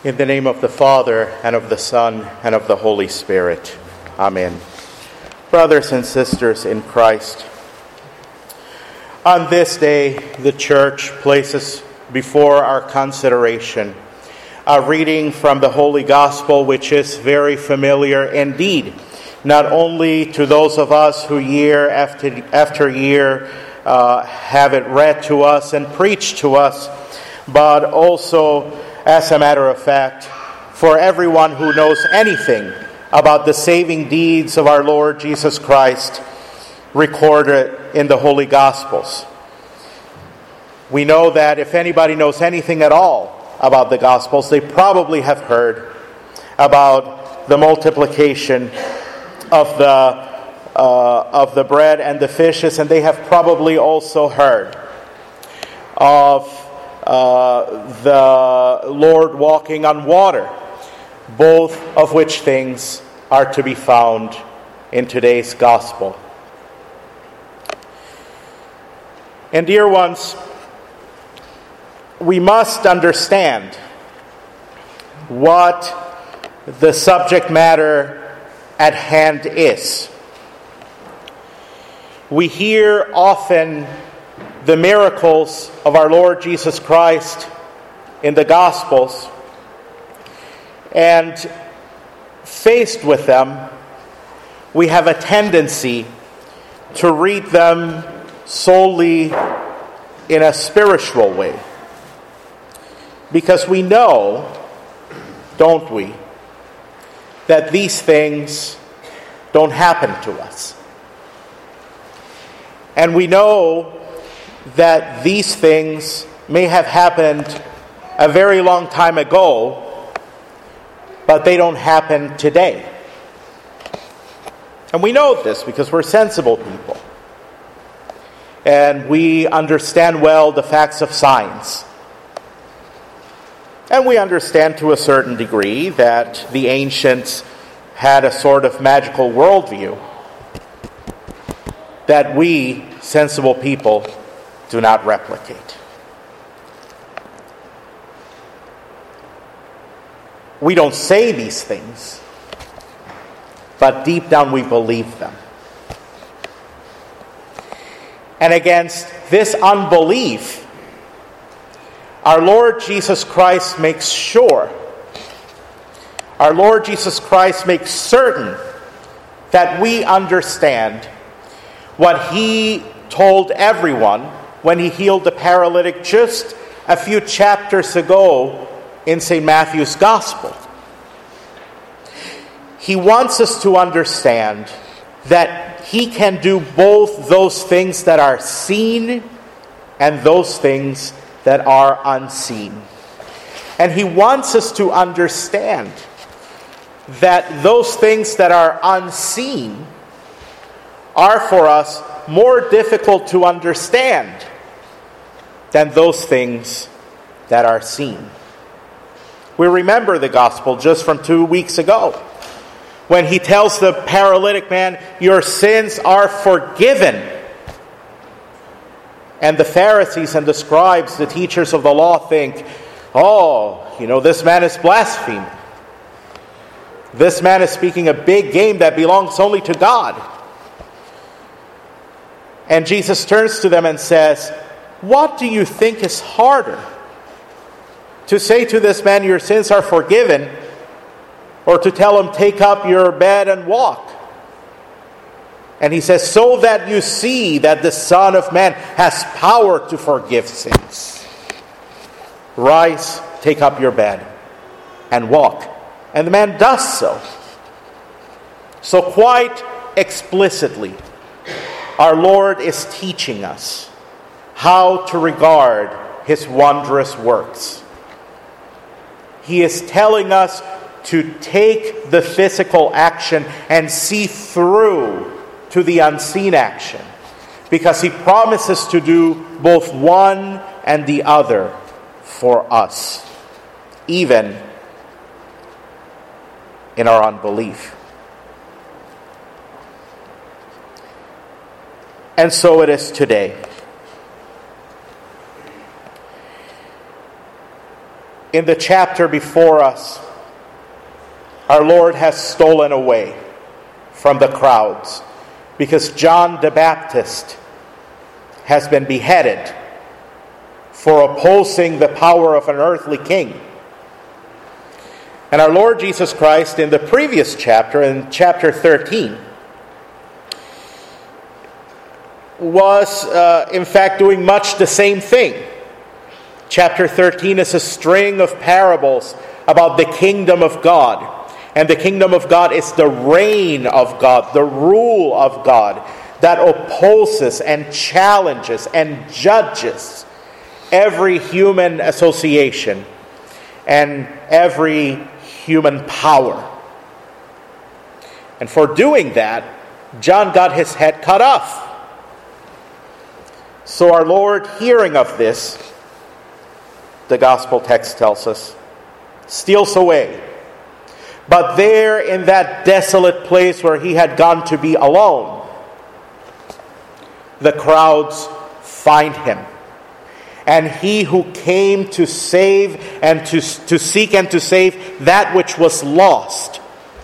In the name of the Father, and of the Son, and of the Holy Spirit. Amen. Brothers and sisters in Christ, on this day, the Church places before our consideration a reading from the Holy Gospel, which is very familiar indeed, not only to those of us who year after year have it read to us and preached to us, but also, as a matter of fact, for everyone who knows anything about the saving deeds of our Lord Jesus Christ recorded in the Holy Gospels. We know that if anybody knows anything at all about the Gospels, they probably have heard about the multiplication of the bread and the fishes, and they have probably also heard of the Lord walking on water, both of which things are to be found in today's Gospel. And dear ones, we must understand what the subject matter at hand is. We hear often the miracles of our Lord Jesus Christ in the Gospels, and faced with them, we have a tendency to read them solely in a spiritual way. Because we know, don't we, that these things don't happen to us. And we know that these things may have happened a very long time ago, but they don't happen today. And we know this because we're sensible people. And we understand well the facts of science. And we understand to a certain degree that the ancients had a sort of magical worldview that we, sensible people, do not replicate. We don't say these things, but deep down we believe them. And against this unbelief, our Lord Jesus Christ makes sure, our Lord Jesus Christ makes certain that we understand what He told everyone when He healed the paralytic just a few chapters ago in St. Matthew's Gospel. He wants us to understand that He can do both those things that are seen and those things that are unseen. And He wants us to understand that those things that are unseen are for us more difficult to understand than those things that are seen. We remember the Gospel just from 2 weeks ago, when He tells the paralytic man, "Your sins are forgiven." And the Pharisees and the scribes, the teachers of the law, think, this man is blaspheming. This man is speaking a big game that belongs only to God. And Jesus turns to them and says, "What do you think is harder? To say to this man, 'Your sins are forgiven,' or to tell him, 'Take up your bed and walk'?" And He says, "So that you see that the Son of Man has power to forgive sins. Rise, take up your bed, and walk." And the man does so. So quite explicitly, our Lord is teaching us how to regard His wondrous works. He is telling us to take the physical action and see through to the unseen action, because He promises to do both one and the other for us, even in our unbelief. And so it is today. in the chapter before us, our Lord has stolen away from the crowds because John the Baptist has been beheaded for opposing the power of an earthly king. And our Lord Jesus Christ, in the previous chapter, in chapter 13, was in fact doing much the same thing. Chapter 13 is a string of parables about the kingdom of God. And the kingdom of God is the reign of God, the rule of God that opposes and challenges and judges every human association and every human power. And for doing that, John got his head cut off. So our Lord, hearing of this, the gospel text tells us, steals away. But there in that desolate place where he had gone to be alone, the crowds find him. And he who came to save and to seek and to save that which was lost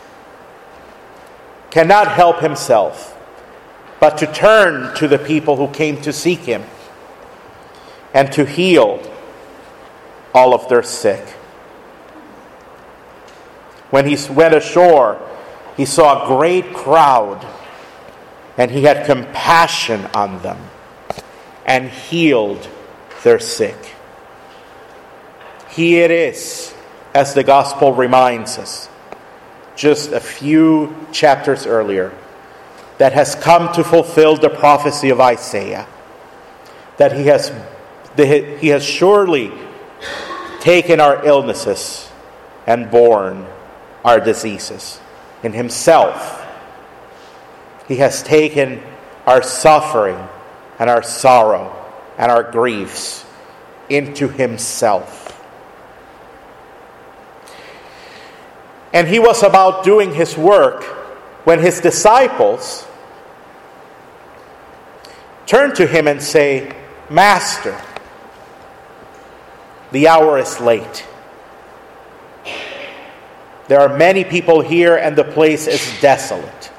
cannot help himself but to turn to the people who came to seek him and to heal all of their sick. When he went ashore, he saw a great crowd, and he had compassion on them and healed their sick. He it is, as the gospel reminds us, just a few chapters earlier, that has come to fulfill the prophecy of Isaiah, that he has surely taken our illnesses and borne our diseases in himself. He has taken our suffering and our sorrow and our griefs into himself. And he was about doing his work when his disciples turn to him and say, "Master, the hour is late. There are many people here and the place is desolate.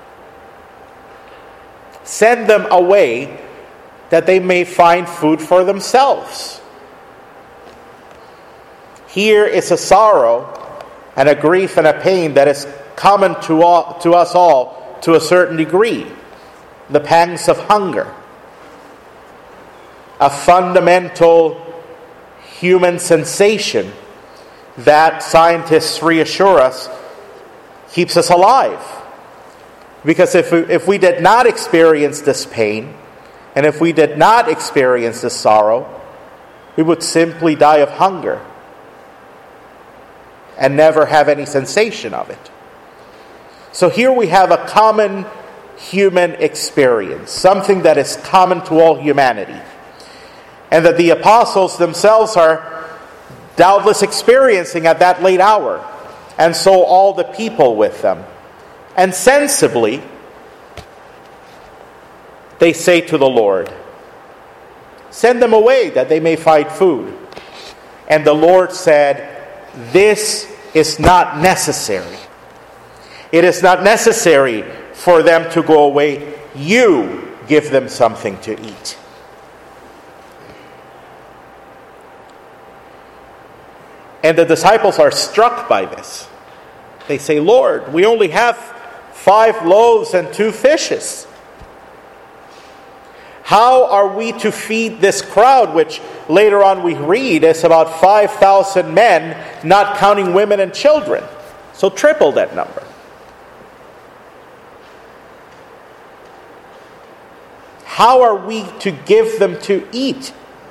Send them away that they may find food for themselves. Here is a sorrow and a grief and a pain that is common to us all to a certain degree. The pangs of hunger. A fundamental human sensation that scientists reassure us keeps us alive. Because if we did not experience this pain, and if we did not experience this sorrow, we would simply die of hunger and never have any sensation of it. So here we have a common human experience, something that is common to all humanity, and that the apostles themselves are doubtless experiencing at that late hour, and so all the people with them. And sensibly, they say to the Lord, "Send them away that they may find food." And the Lord said, "This is not necessary. It is not necessary for them to go away. You give them something to eat." And the disciples are struck by this. They say, "Lord, we only have 5 loaves and 2 fishes. How are we to feed this crowd," which later on we read is about 5,000 men, not counting women and children. So triple that number. How are we to give them to eat?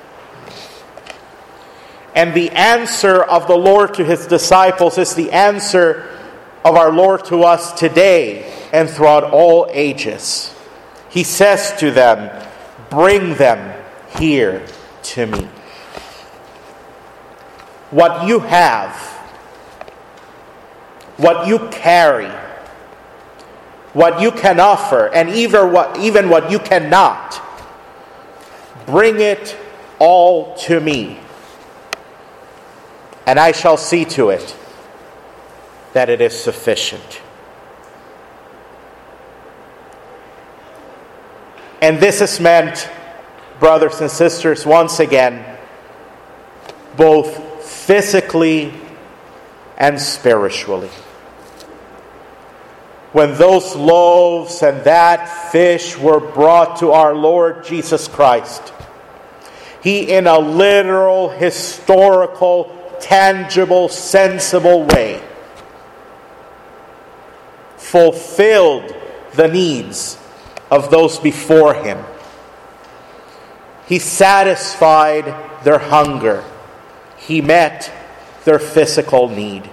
And the answer of the Lord to his disciples is the answer of our Lord to us today and throughout all ages. He says to them, "Bring them here to me." What you have, what you carry, what you can offer, and even what you cannot, bring it all to me. and I shall see to it that it is sufficient. And this is meant, brothers and sisters, once again, both physically and spiritually. When those loaves and that fish were brought to our Lord Jesus Christ, He, in a literal, historical, tangible, sensible way, fulfilled the needs of those before Him. He satisfied their hunger. He met their physical need.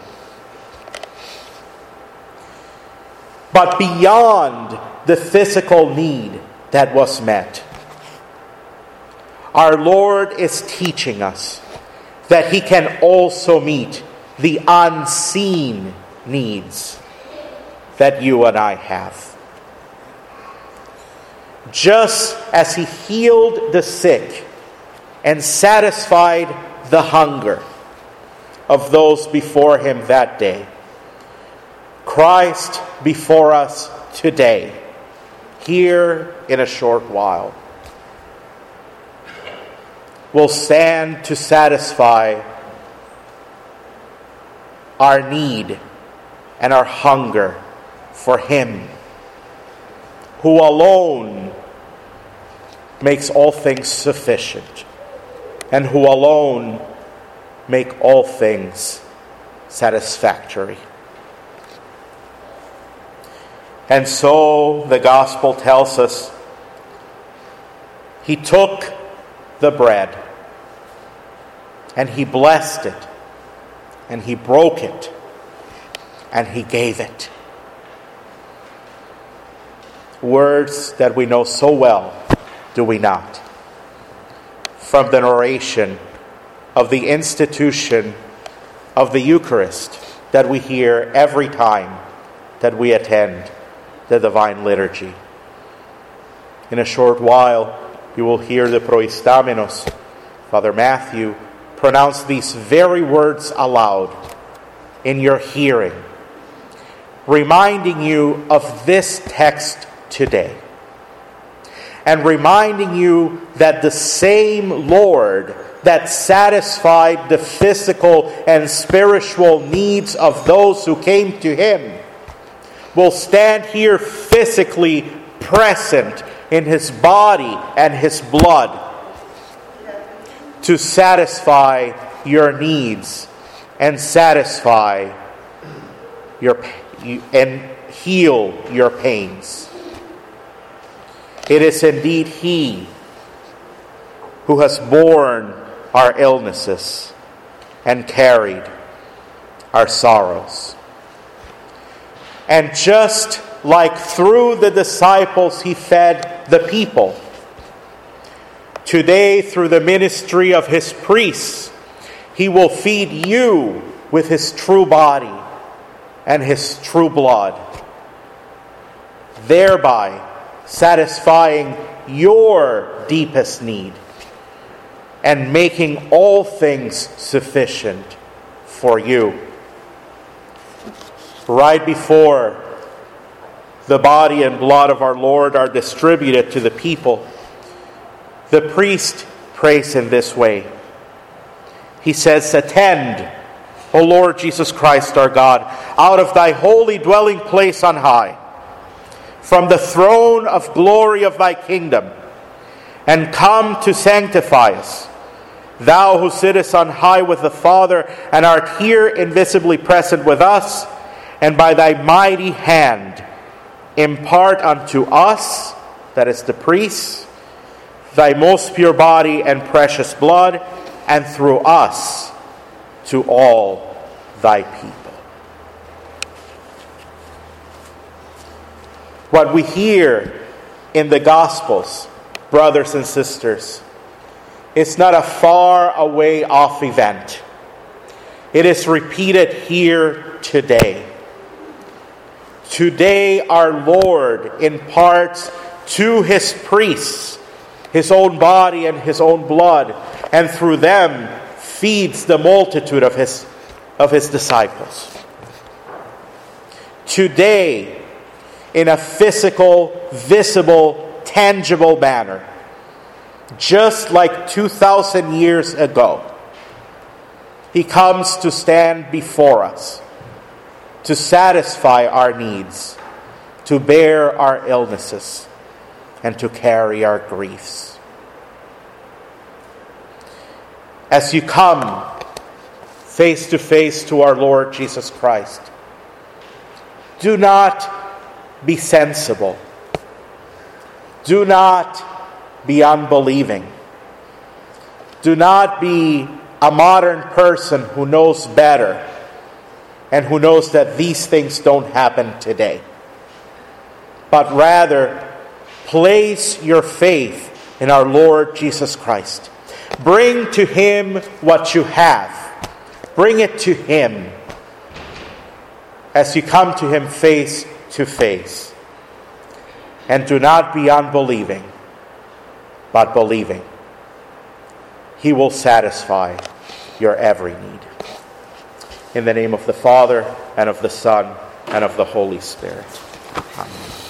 But beyond the physical need that was met, our Lord is teaching us that He can also meet the unseen needs that you and I have. Just as He healed the sick and satisfied the hunger of those before Him that day, Christ before us today, here in a short while, will stand to satisfy our need and our hunger for Him, who alone makes all things sufficient, and who alone make all things satisfactory. And so the gospel tells us He took the bread and He blessed it and He broke it and He gave it. Words that we know so well, do we not? From the narration of the institution of the Eucharist that we hear every time that we attend the Divine Liturgy. In a short while, you will hear the Proistamenos, Father Matthew, pronounce these very words aloud in your hearing, reminding you of this text today, and reminding you that the same Lord that satisfied the physical and spiritual needs of those who came to Him will stand here physically present in His body and His blood to satisfy your needs and satisfy and heal your pains. It is indeed He who has borne our illnesses and carried our sorrows. And just like through the disciples He fed the people, today through the ministry of His priests, He will feed you with His true body and His true blood, thereby satisfying your deepest need and making all things sufficient for you. Right before the body and blood of our Lord are distributed to the people, the priest prays in this way. He says, "Attend, O Lord Jesus Christ our God, out of Thy holy dwelling place on high, from the throne of glory of Thy kingdom, and come to sanctify us. Thou who sittest on high with the Father, and art here invisibly present with us, and by Thy mighty hand impart unto us," that is the priests, "Thy most pure body and precious blood, and through us to all Thy people." What we hear in the Gospels, brothers and sisters, is not a far away off event. It is repeated here today. Today our Lord imparts to His priests His own body and His own blood, and through them feeds the multitude of his disciples. Today, in a physical, visible, tangible manner, just like 2,000 years ago, he comes to stand before us, to satisfy our needs, to bear our illnesses, and to carry our griefs. As you come face to face to our Lord Jesus Christ, do not be sensible. Do not be unbelieving. Do not be a modern person who knows better and who knows that these things don't happen today. But rather, place your faith in our Lord Jesus Christ. Bring to Him what you have. Bring it to Him as you come to Him face to face. And do not be unbelieving, but believing. He will satisfy your every need. In the name of the Father, and of the Son, and of the Holy Spirit. Amen.